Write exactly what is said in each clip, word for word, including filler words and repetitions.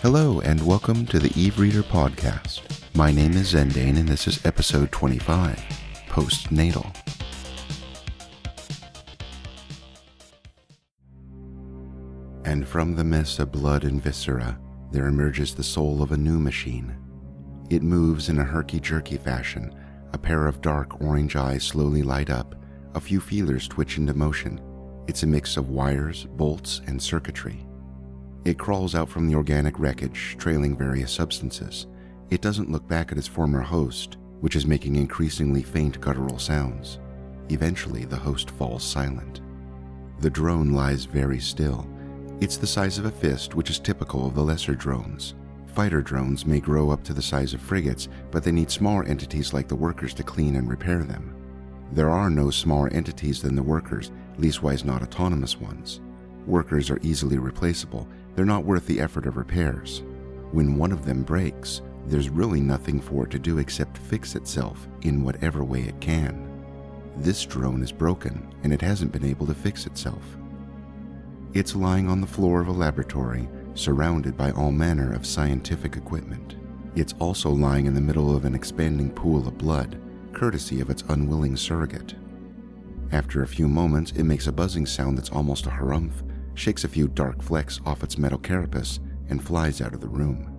Hello and welcome to the Eve Reader podcast. My name is Zendane and this is episode twenty-five, Postnatal. And from the mess of blood and viscera, there emerges the soul of a new machine. It moves in a herky-jerky fashion. A pair of dark orange eyes slowly light up. A few feelers twitch into motion. It's a mix of wires, bolts, and circuitry. It crawls out from the organic wreckage, trailing various substances. It doesn't look back at its former host, which is making increasingly faint guttural sounds. Eventually, the host falls silent. The drone lies very still. It's the size of a fist, which is typical of the lesser drones. Fighter drones may grow up to the size of frigates, but they need smaller entities like the workers to clean and repair them. There are no smaller entities than the workers, leastwise not autonomous ones. Workers are easily replaceable. They're not worth the effort of repairs. When one of them breaks, there's really nothing for it to do except fix itself in whatever way it can. This drone is broken, and it hasn't been able to fix itself. It's lying on the floor of a laboratory, surrounded by all manner of scientific equipment. It's also lying in the middle of an expanding pool of blood, courtesy of its unwilling surrogate. After a few moments, it makes a buzzing sound that's almost a harumph, shakes a few dark flecks off its metal carapace, and flies out of the room.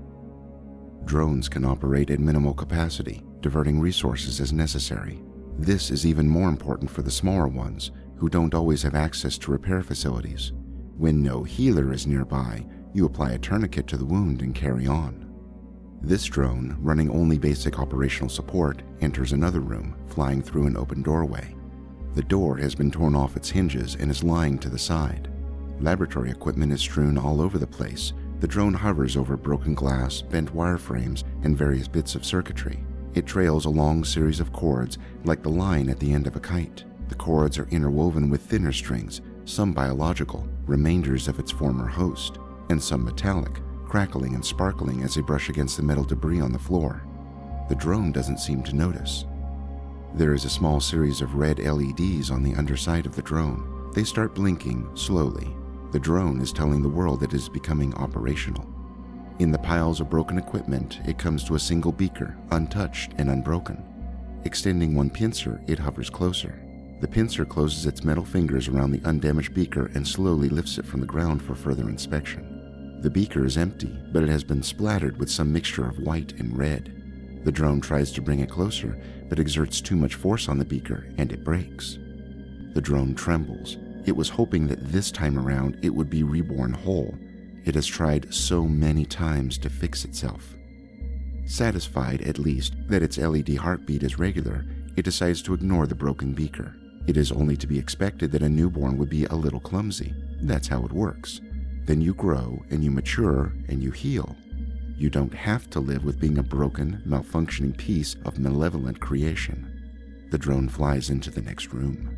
Drones can operate at minimal capacity, diverting resources as necessary. This is even more important for the smaller ones, who don't always have access to repair facilities. When no healer is nearby, you apply a tourniquet to the wound and carry on. This drone, running only basic operational support, enters another room, flying through an open doorway. The door has been torn off its hinges and is lying to the side. Laboratory equipment is strewn all over the place. The drone hovers over broken glass, bent wireframes, and various bits of circuitry. It trails a long series of cords, like the line at the end of a kite. The cords are interwoven with thinner strings, some biological, remainders of its former host, and some metallic, crackling and sparkling as they brush against the metal debris on the floor. The drone doesn't seem to notice. There is a small series of red L E Ds on the underside of the drone. They start blinking slowly. The drone is telling the world that it is becoming operational. In the piles of broken equipment, it comes to a single beaker, untouched and unbroken. Extending one pincer, it hovers closer. The pincer closes its metal fingers around the undamaged beaker and slowly lifts it from the ground for further inspection. The beaker is empty, but it has been splattered with some mixture of white and red. The drone tries to bring it closer, but exerts too much force on the beaker and it breaks. The drone trembles. It was hoping that this time around it would be reborn whole. It has tried so many times to fix itself. Satisfied, at least, that its L E D heartbeat is regular, it decides to ignore the broken beaker. It is only to be expected that a newborn would be a little clumsy. That's how it works. Then you grow and you mature and you heal. You don't have to live with being a broken, malfunctioning piece of malevolent creation. The drone flies into the next room.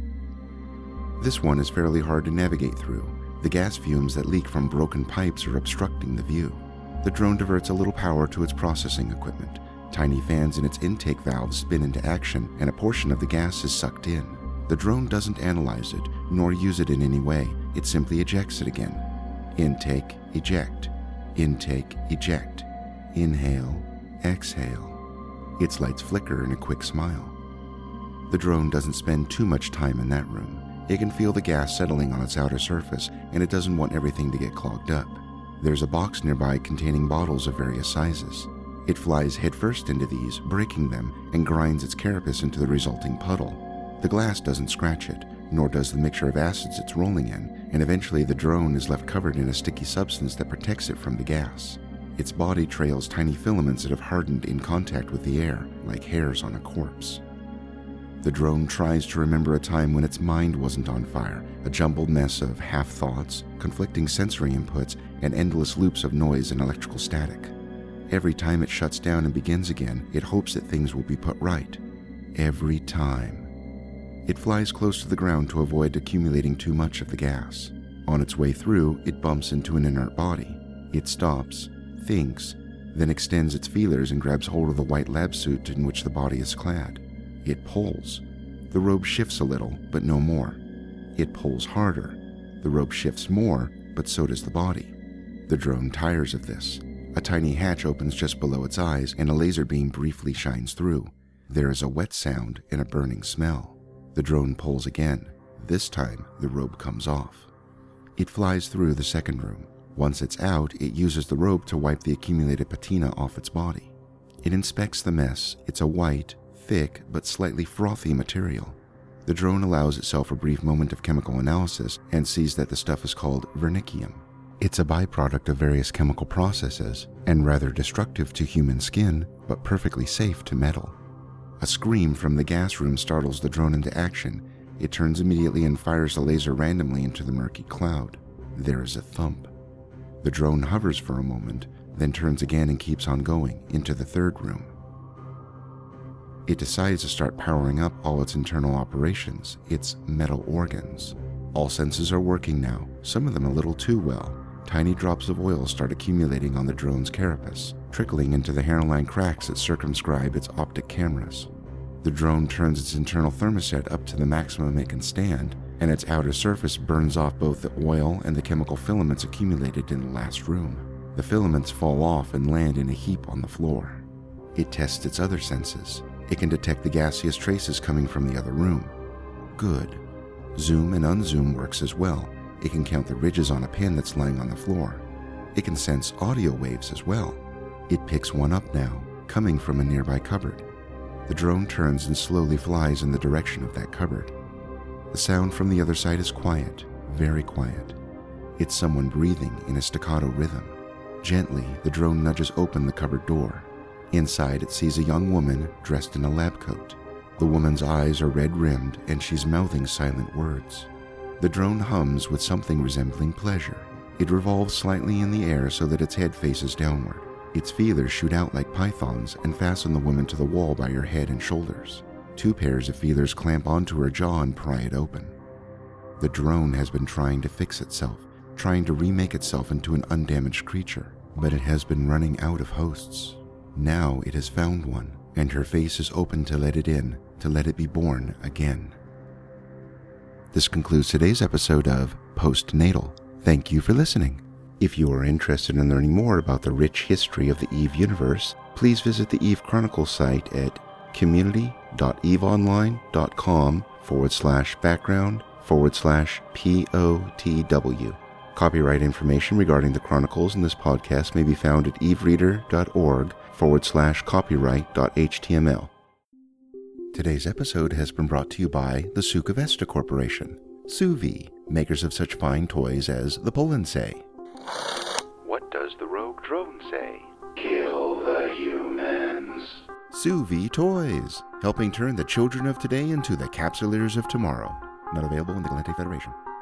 This one is fairly hard to navigate through. The gas fumes that leak from broken pipes are obstructing the view. The drone diverts a little power to its processing equipment. Tiny fans in its intake valves spin into action, and a portion of the gas is sucked in. The drone doesn't analyze it, nor use it in any way. It simply ejects it again. Intake, eject. Intake, eject. Inhale, exhale. Its lights flicker in a quick smile. The drone doesn't spend too much time in that room. It can feel the gas settling on its outer surface, and it doesn't want everything to get clogged up. There's a box nearby containing bottles of various sizes. It flies headfirst into these, breaking them, and grinds its carapace into the resulting puddle. The glass doesn't scratch it, nor does the mixture of acids it's rolling in, and eventually the drone is left covered in a sticky substance that protects it from the gas. Its body trails tiny filaments that have hardened in contact with the air, like hairs on a corpse. The drone tries to remember a time when its mind wasn't on fire, a jumbled mess of half-thoughts, conflicting sensory inputs, and endless loops of noise and electrical static. Every time it shuts down and begins again, it hopes that things will be put right. Every time. It flies close to the ground to avoid accumulating too much of the gas. On its way through, it bumps into an inert body. It stops, thinks, then extends its feelers and grabs hold of the white lab suit in which the body is clad. It pulls. The robe shifts a little, but no more. It pulls harder. The rope shifts more, but so does the body. The drone tires of this. A tiny hatch opens just below its eyes and a laser beam briefly shines through. There is a wet sound and a burning smell. The drone pulls again. This time, the robe comes off. It flies through the second room. Once it's out, it uses the robe to wipe the accumulated patina off its body. It inspects the mess. It's a white, thick, but slightly frothy material. The drone allows itself a brief moment of chemical analysis and sees that the stuff is called verniccium. It's a byproduct of various chemical processes and rather destructive to human skin, but perfectly safe to metal. A scream from the gas room startles the drone into action. It turns immediately and fires the laser randomly into the murky cloud. There is a thump. The drone hovers for a moment, then turns again and keeps on going into the third room. It decides to start powering up all its internal operations, its metal organs. All senses are working now, some of them a little too well. Tiny drops of oil start accumulating on the drone's carapace, trickling into the hairline cracks that circumscribe its optic cameras. The drone turns its internal thermostat up to the maximum it can stand, and its outer surface burns off both the oil and the chemical filaments accumulated in the last room. The filaments fall off and land in a heap on the floor. It tests its other senses. It can detect the gaseous traces coming from the other room. Good. Zoom and unzoom works as well. It can count the ridges on a pin that's lying on the floor. It can sense audio waves as well. It picks one up now, coming from a nearby cupboard. The drone turns and slowly flies in the direction of that cupboard. The sound from the other side is quiet, very quiet. It's someone breathing in a staccato rhythm. Gently, the drone nudges open the cupboard door. Inside, it sees a young woman dressed in a lab coat. The woman's eyes are red-rimmed and she's mouthing silent words. The drone hums with something resembling pleasure. It revolves slightly in the air so that its head faces downward. Its feelers shoot out like pythons and fasten the woman to the wall by her head and shoulders. Two pairs of feelers clamp onto her jaw and pry it open. The drone has been trying to fix itself, trying to remake itself into an undamaged creature, but it has been running out of hosts. Now it has found one, and her face is open to let it in, to let it be born again. This concludes today's episode of Postnatal. Thank you for listening. If you are interested in learning more about the rich history of the EVE universe, please visit the EVE Chronicles site at community.eveonline.com forward slash background forward slash POTW. Copyright information regarding the Chronicles in this podcast may be found at evereader.org forward slash copyright.html. Today's episode has been brought to you by the Sukavesta Corporation, Suvi, makers of such fine toys as the Polinsay. What does the rogue drone say? Kill the humans. Suvi Toys, helping turn the children of today into the capsuleers of tomorrow. Not available in the Galactic Federation.